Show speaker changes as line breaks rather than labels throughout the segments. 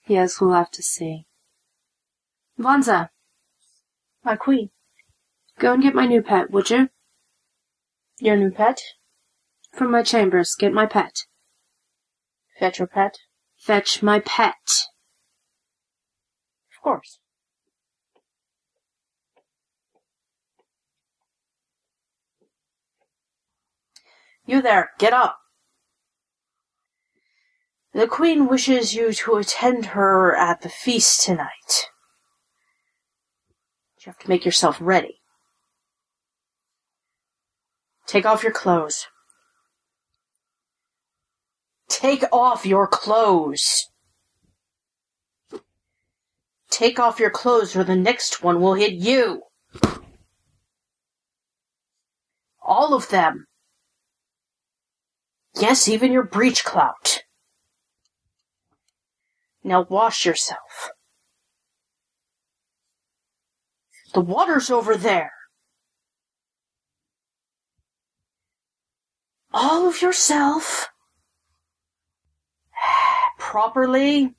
Yes, we'll have to see. Vonza, my queen, go and get my new pet, would you?
Your new pet?
From my chambers, get my pet.
Fetch your pet?
Fetch my pet.
Of course. You there, get up. The queen wishes you to attend her at the feast tonight. You have to make yourself ready. Take off your clothes. Take off your clothes. Take off your clothes or the next one will hit you. All of them. Yes, even your breech clout. Now wash yourself. The water's over there. All of yourself. Properly.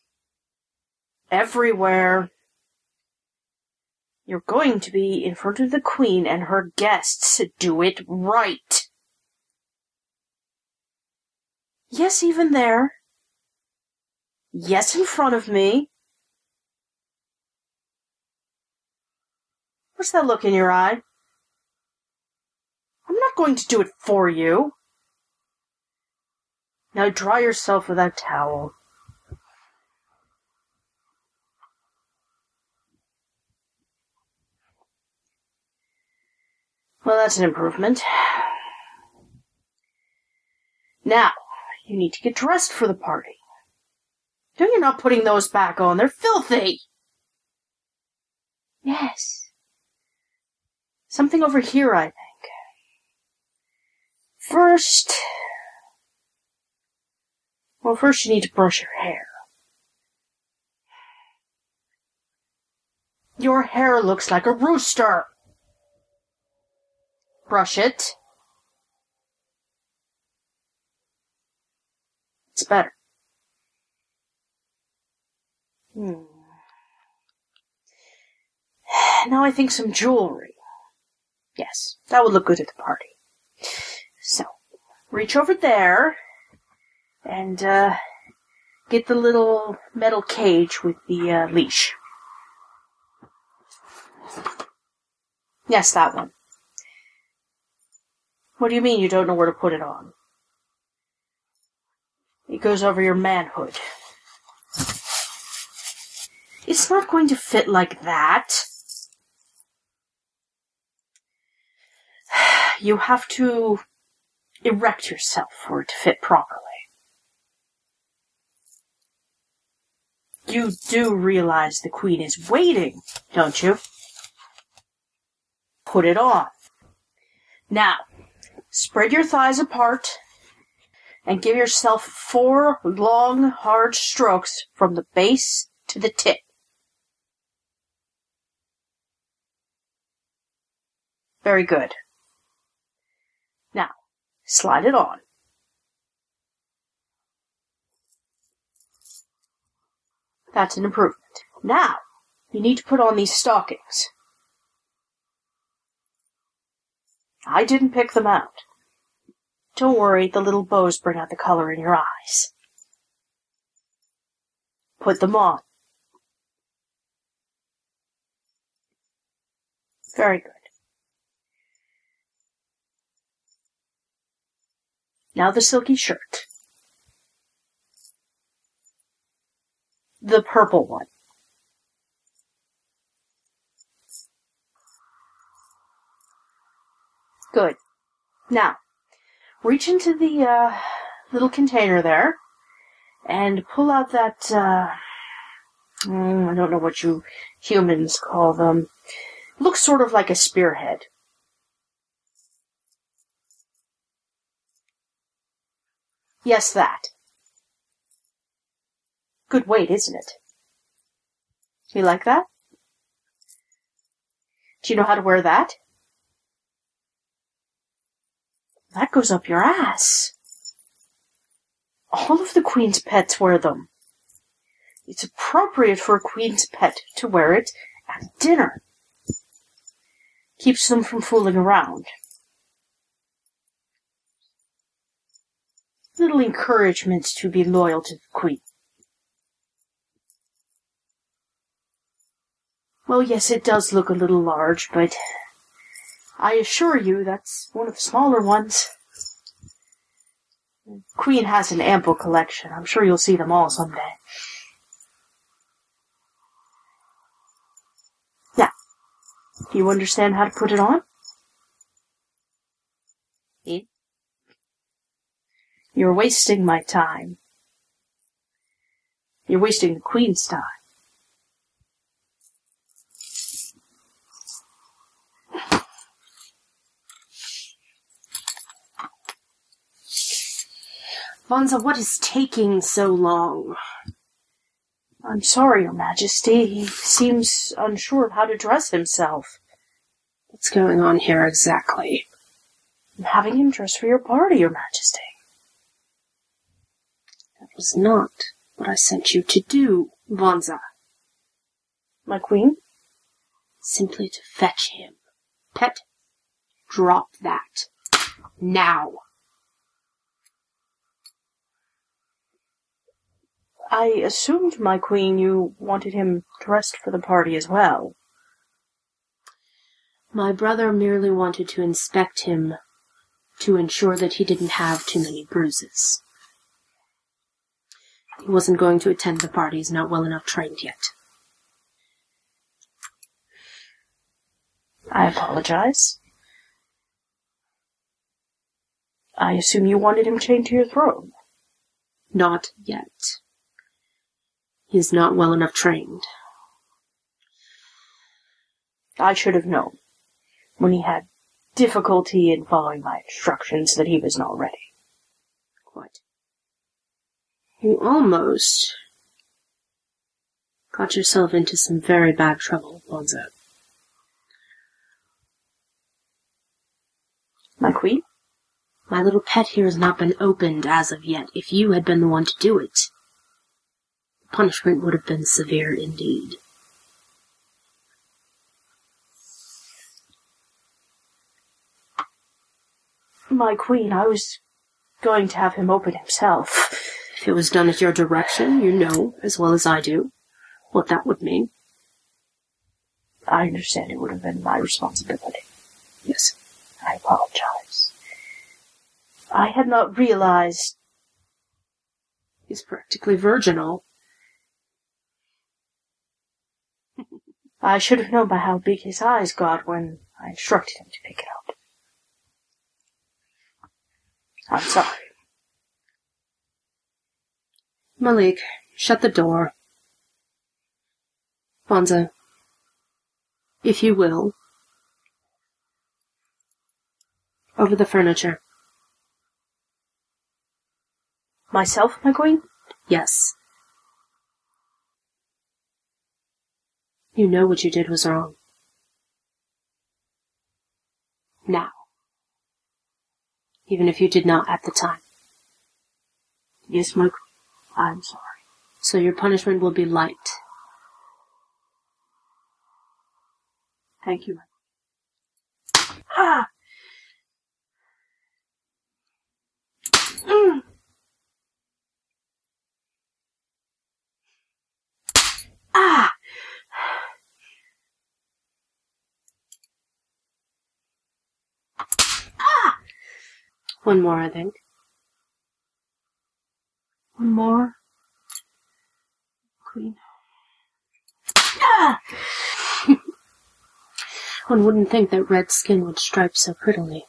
Everywhere. You're going to be in front of the queen and her guests. Do it right. Yes, even there. Yes, in front of me. What's that look in your eye? I'm not going to do it for you. Now dry yourself with that towel. Well, that's an improvement. Now, you need to get dressed for the party. No, you're not putting those back on. They're filthy. Yes. Something over here, I think. First you need to brush your hair. Your hair looks like a rooster. Brush it. It's better. Now I think some jewelry. Yes, that would look good at the party. So, reach over there and get the little metal cage with the leash. Yes, that one. What do you mean you don't know where to put it on? It goes over your manhood. It's not going to fit like that. You have to erect yourself for it to fit properly. You do realize the queen is waiting, don't you? Put it on. Now, spread your thighs apart and give yourself 4 long, hard strokes from the base to the tip. Very good. Now, slide it on. That's an improvement. Now, you need to put on these stockings. I didn't pick them out. Don't worry, the little bows bring out the color in your eyes. Put them on. Very good. Now the silky shirt. The purple one. Good. Now, reach into the little container there and pull out that, I don't know what you humans call them. Looks sort of like a spearhead. Yes, that. Good weight, isn't it? You like that? Do you know how to wear that? That goes up your ass. All of the queen's pets wear them. It's appropriate for a queen's pet to wear it at dinner. Keeps them from fooling around. Little encouragement to be loyal to the queen. Well, yes, it does look a little large, but I assure you that's one of the smaller ones. The queen has an ample collection. I'm sure you'll see them all someday. Now, do you understand how to put it on? You're wasting my time. You're wasting the queen's time.
Vonza, what is taking so long?
I'm sorry, Your Majesty. He seems unsure of how to dress himself.
What's going on here exactly?
I'm having him dress for your party, Your Majesty.
That was not what I sent you to do, Vonza.
My queen?
Simply to fetch him. Pet, drop that. Now.
I assumed, my queen, you wanted him dressed for the party as well.
My brother merely wanted to inspect him to ensure that he didn't have too many bruises. He wasn't going to attend the party. He's not well enough trained yet.
I apologize. I assume you wanted him chained to your throne.
Not yet. He is not well enough trained.
I should have known, when he had difficulty in following my instructions, that he was not ready.
What? You almost got yourself into some very bad trouble, Vonza.
My queen?
My little pet here has not been opened as of yet. If you had been the one to do it, the punishment would have been severe indeed.
My queen, I was going to have him open himself.
If it was done at your direction, you know, as well as I do, what that would mean.
I understand it would have been my responsibility.
Yes.
I apologize. I had not realized...
He's practically virginal.
I should have known by how big his eyes got when I instructed him to pick it up. I'm sorry.
Malik, shut the door. Vonza, if you will, over the furniture.
Myself, my queen?
Yes. You know what you did was wrong. Now. Even if you did not at the time.
Yes, my queen. I'm sorry.
So your punishment will be light.
Thank you, my queen. Ah! Ah! Ah!
One more, I think.
One more. Queen. Ah!
One wouldn't think that red skin would stripe so prettily.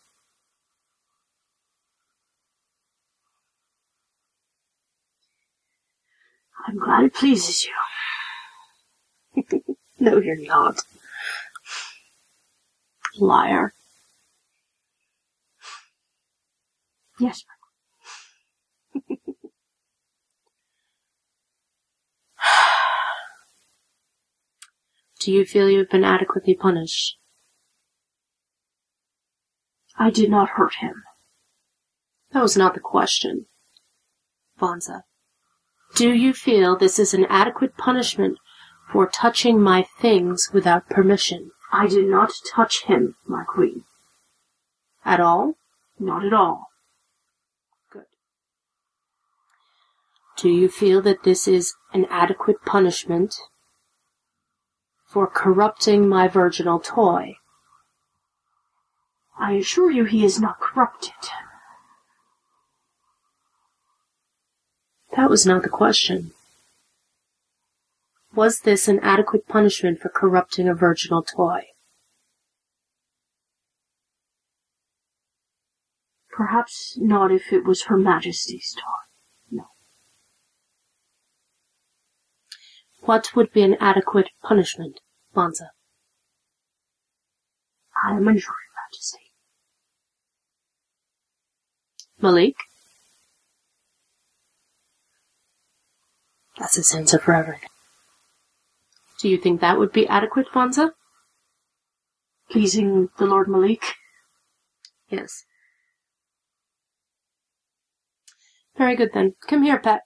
I'm glad it pleases you.
No, you're not. Liar.
Yes, my queen.
Do you feel you've been adequately punished?
I did not hurt him.
That was not the question. Vonza, Do you feel this is an adequate punishment for touching my things without permission?
I did not touch him, my queen.
At all?
Not at all.
Good. Do you feel that this is an adequate punishment for corrupting my virginal toy?
I assure you he is not corrupted.
That was not the question. Was this an adequate punishment for corrupting a virginal toy?
Perhaps not if it was Her Majesty's toy. No.
What would be an adequate punishment, Vanza?
I am unsure, Your Majesty.
Malik? That's his answer for everything. Do you think that would be adequate, Vanza?
Pleasing the Lord Malik?
Yes. Very good, then. Come here, pet.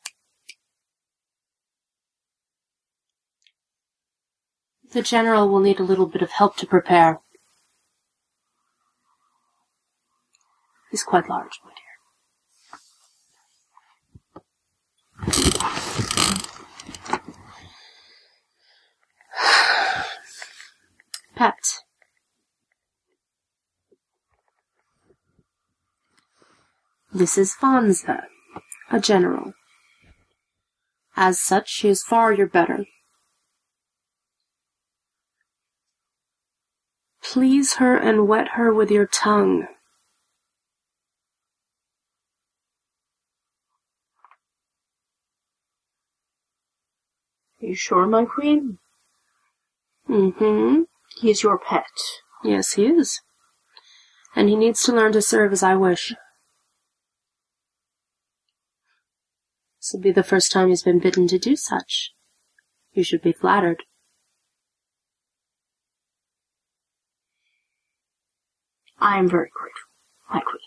The General will need a little bit of help to prepare. He's quite large, my dear. Pet. This is Vanza, a general. As such, she is far your better. Please her and wet her with your tongue.
Are you sure, my queen?
Mm-hmm.
He is your pet.
Yes, he is. And he needs to learn to serve as I wish. This will be the first time he's been bidden to do such. You should be flattered.
I am very grateful, my queen.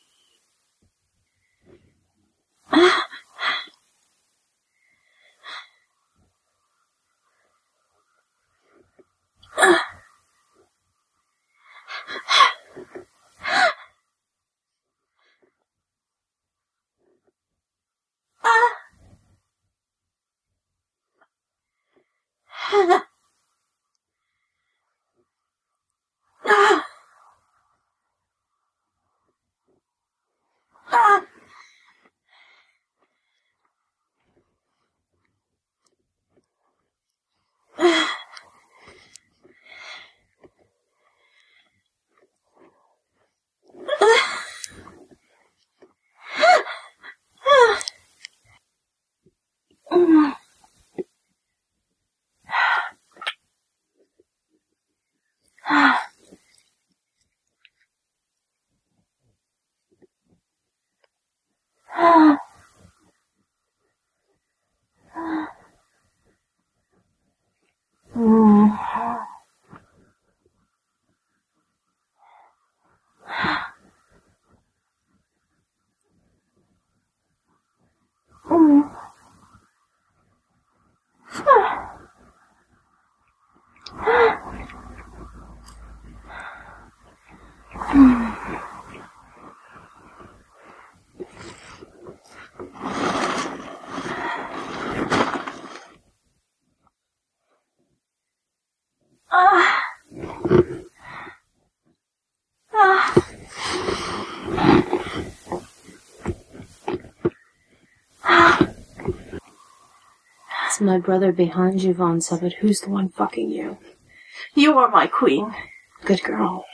It's my brother behind you, Vanza, but who's the one fucking you?
You are my queen.
Good girl.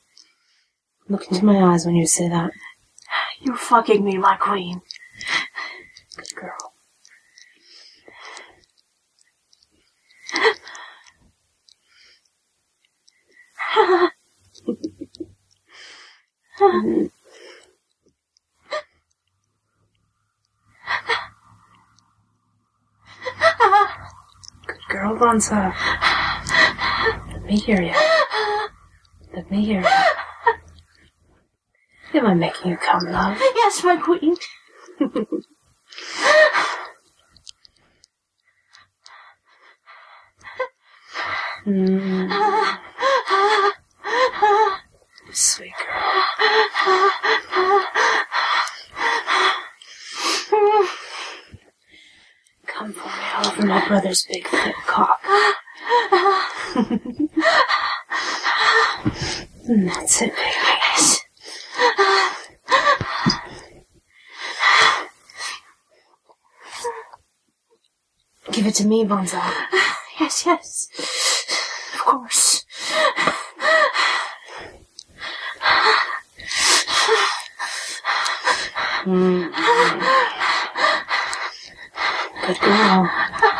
Look into my eyes when you say that.
You're fucking me, my queen.
Good girl. Good girl, Vanza. Let me hear you. Let me hear you. Am I making you come, love?
Yes, my queen.
Sweet girl. Come for me all over my brother's big thick cock. And that's it, baby. Give it to me, Bonza.
Yes, yes. Of course.
Good girl.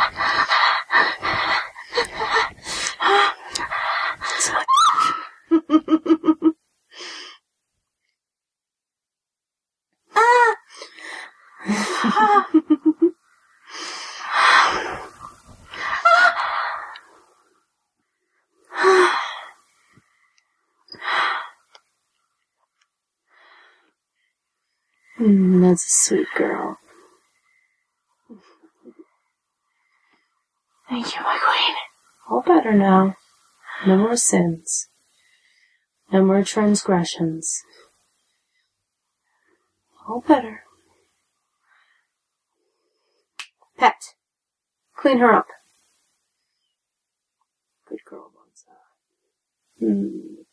That's a sweet girl.
Thank you, my queen.
All better now. No more sins. No more transgressions. All better. Pet. Clean her up. Good girl, Bonza.